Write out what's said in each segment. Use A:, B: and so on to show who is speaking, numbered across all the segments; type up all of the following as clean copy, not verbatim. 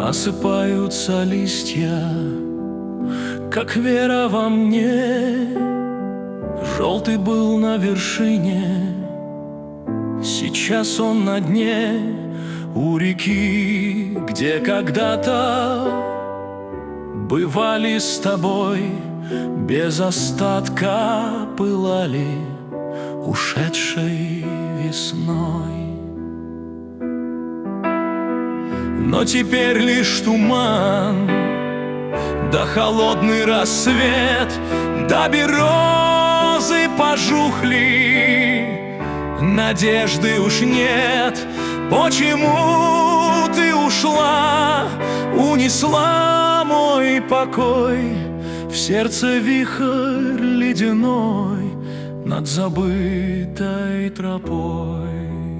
A: Осыпаются листья, как вера во мне. Желтый был на вершине, сейчас он на дне. У реки, где когда-то бывали с тобой, без остатка пылали ушедшей весной. Но теперь лишь туман, да холодный рассвет, да березы пожухли, надежды уж нет. Почему ты ушла, унесла мой покой? В сердце вихрь ледяной над забытой тропой.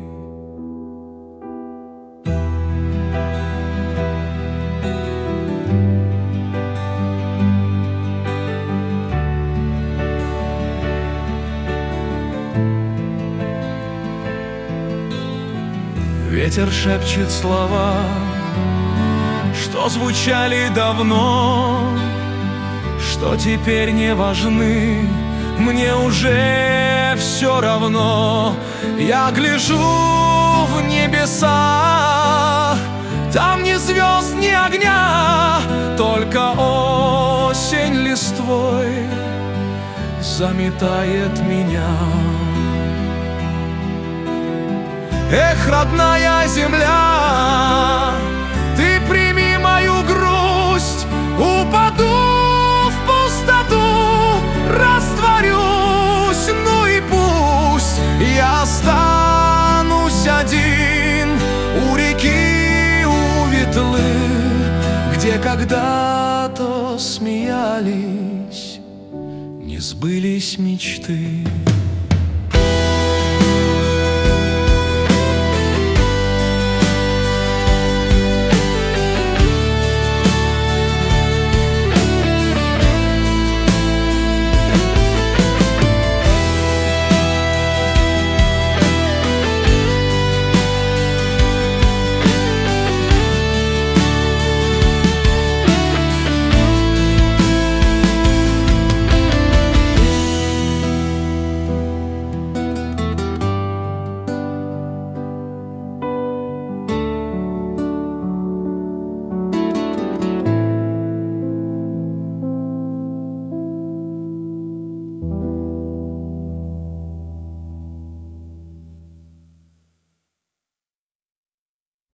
A: Ветер шепчет слова, что звучали давно, что теперь не важны. Мне уже все равно. Я гляжу в небеса, там ни звезд, ни огня, только осень листвой заметает меня. Эх, родная земля, ты прими мою грусть, упаду в пустоту, растворюсь, ну и пусть я останусь один у реки, у Ветлы, где когда-то смеялись, не сбылись мечты.